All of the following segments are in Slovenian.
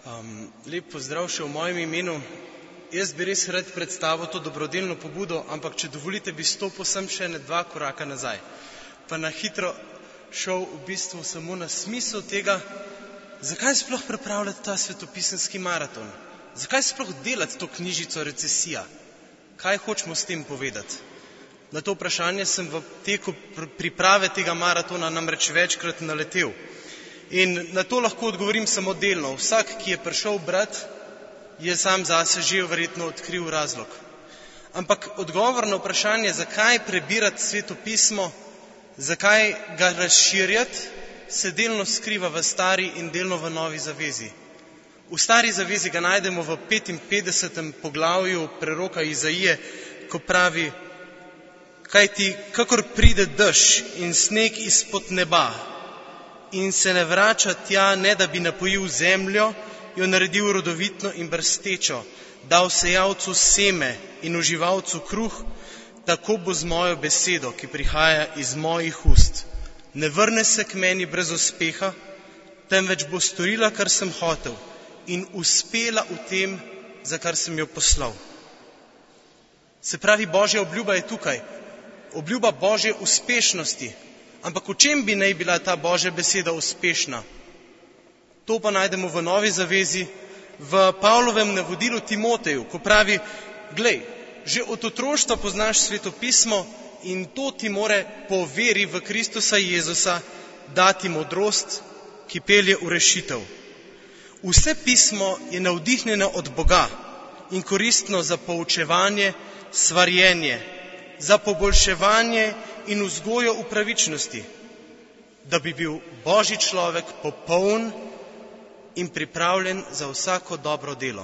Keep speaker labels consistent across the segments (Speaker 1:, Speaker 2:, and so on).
Speaker 1: Lep pozdrav še v mojem imenu. Jaz bi res rad predstavil to dobrodelno pobudo, ampak če dovolite, bi stopil sem še 2 koraka nazaj. Pa na hitro šel v bistvu samo na smisel tega, zakaj sploh pripravljati ta svetopisemski maraton? Zakaj sploh delati to knjižico Recesija? Kaj hočemo s tem povedati? Na to vprašanje sem v teku priprave tega maratona namreč večkrat naletel. In na to lahko odgovorim samo delno. Vsak, ki je prišel brati, je sam zase že verjetno odkril razlog. Ampak odgovor na vprašanje, zakaj prebirati Sveto pismo, zakaj ga razširjati, se delno skriva v Stari in delno v Novi zavezi. V Stari zavezi ga najdemo v 55. poglavju preroka Izaije, ko pravi: kajti kakor pride dež in sneg izpod neba in se ne vrača tja, ne da bi napojil zemljo, jo naredil rodovitno in brstečo, dal sejalcu seme in uživalcu kruh, tako bo z mojo besedo, ki prihaja iz mojih ust. Ne vrne se k meni brez uspeha, temveč bo storila, kar sem hotel, in uspela v tem, za kar sem jo poslal. Se pravi, Božja obljuba je tukaj. Obljuba Božje uspešnosti. Ampak v čem bi naj bila ta Božja beseda uspešna? To pa najdemo v Novi zavezi, v Pavlovem navodilu Timoteju, ko pravi: glej, že od otroštva poznaš Sveto pismo in to ti more po veri v Kristusa Jezusa dati modrost, ki pelje v rešitev. Vse pismo je navdihnjeno od Boga in koristno za poučevanje, svarjenje, za poboljševanje in vzgojo v pravičnosti, da bi bil Božji človek popoln in pripravljen za vsako dobro delo.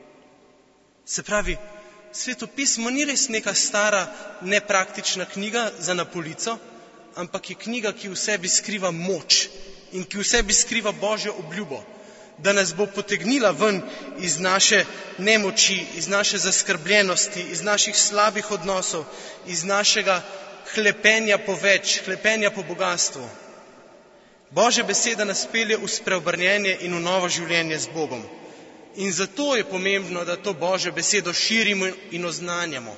Speaker 1: Se pravi, Sveto pismo ni res neka stara, nepraktična knjiga za na polico, ampak je knjiga, ki v sebi skriva moč in ki v sebi skriva Božjo obljubo, da nas bo potegnila ven iz naše nemoči, iz naše zaskrbljenosti, iz naših slabih odnosov, iz našega hlepenja po več, hlepenja po bogastvu. Božja beseda nas pelje v spreobrnjenje in v novo življenje z Bogom. In zato je pomembno, da to Božjo besedo širimo in oznanjamo.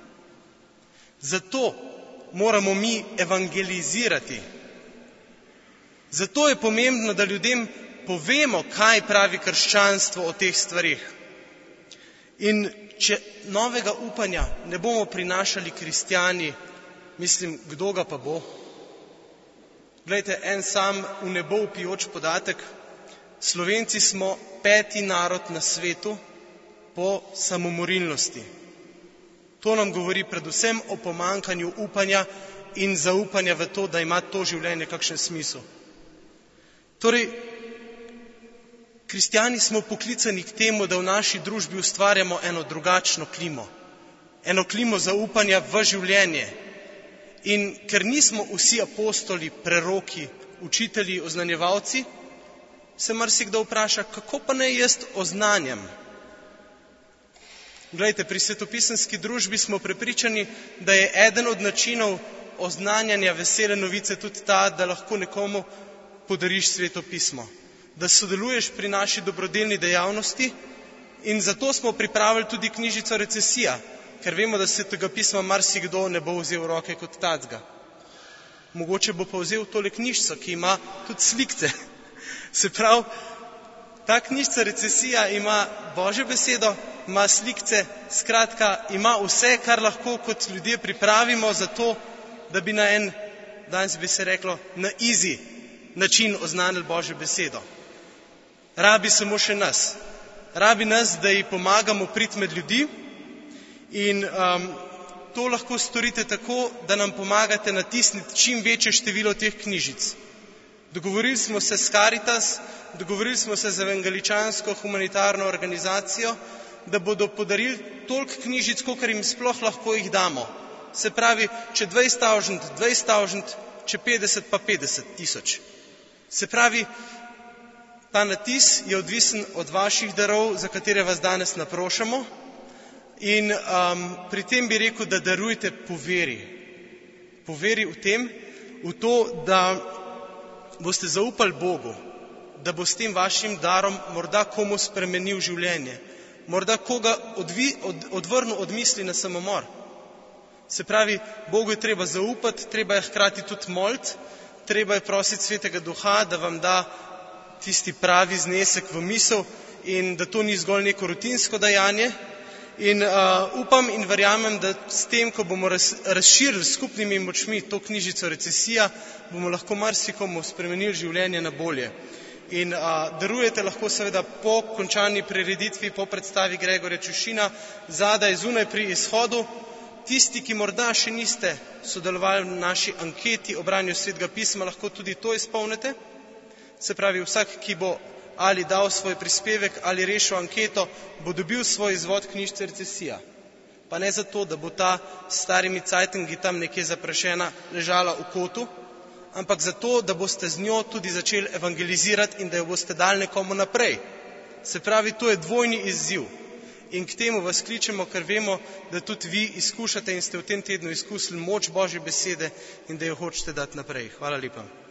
Speaker 1: Zato moramo mi evangelizirati. Zato je pomembno, da ljudem povemo, kaj pravi krščanstvo o teh stvarih. In če novega upanja ne bomo prinašali kristjani, mislim, kdo ga pa bo? Glejte, en sam v nebo vpijoč podatek: Slovenci smo 5. narod na svetu po samomorilnosti. To nam govori predvsem o pomanjkanju upanja in zaupanja v to, da ima to življenje kakšen smisel. Torej, kristjani smo poklicani k temu, da v naši družbi ustvarjamo eno drugačno klimo. Eno klimo zaupanja v življenje. In ker nismo vsi apostoli, preroki, učitelji, oznanjevalci, se marsikdo vpraša, kako pa naj jaz oznanjam? Glejte, pri svetopisemski družbi smo prepričani, da je eden od načinov oznanjanja vesele novice tudi ta, da lahko nekomu podariš Sveto pismo, da sodeluješ pri naši dobrodelni dejavnosti, in zato smo pripravili tudi knjižico Recesija, ker vemo, da se tega pisma marsikdo ne bo vzel v roke kot tacga. Mogoče bo pa vzel tole knjižico, ki ima tudi slikce. Se pravi, ta knjižica Recesija ima Božjo besedo, ima slikce, skratka, ima vse, kar lahko kot ljudje pripravimo za to, da bi na en, danes bi se reklo, na easy način oznanili Božjo besedo. Rabi samo še nas. Rabi nas, da ji pomagamo priti med ljudi. In to lahko storite tako, da nam pomagate natisniti čim večje število teh knjižic. Dogovorili smo se s Caritas, dogovorili smo se z evangeličansko humanitarno organizacijo, da bodo podarili toliko knjižic, kolikor jim sploh lahko jih damo. Se pravi, če 20.000, če 50 pa 50.000. Se pravi, ta natis je odvisen od vaših darov, za katere vas danes naprošamo. In pri tem bi rekel, da darujte po veri. Po veri v tem, v to, da boste zaupali Bogu, da bo s tem vašim darom morda komu spremenil življenje, morda koga odvrnil od misli na samomor. Se pravi, Bogu je treba zaupati, treba je hkrati tudi moliti, treba je prositi Svetega Duha, da vam da tisti pravi znesek v misel in da to ni zgolj neko rutinsko dejanje. In upam in verjamem, da s tem, ko bomo razširili skupnimi močmi to knjižico Recesija, bomo lahko marsikomu spremenili življenje na bolje. In darujete lahko seveda po končani prireditvi, po predstavi Gregorja Čušina, zadaj zunaj pri izhodu. Tisti, ki morda še niste sodelovali v naši anketi o branju Svetega pisma, lahko tudi to izpolnite. Se pravi, vsak, ki bo ali dal svoj prispevek ali rešil anketo, bo dobil svoj izvod knjižice Recesija. Pa ne zato, da bo ta s starimi cajtengi tam nekje zaprašena ležala v kotu, ampak zato, da boste z njo tudi začeli evangelizirati in da jo boste dali nekomu naprej. Se pravi, to je dvojni izziv. In k temu vas kličemo, ker vemo, da tudi vi izkušate in ste v tem tednu izkusili moč Božje besede in da jo hočete dati naprej. Hvala lepa.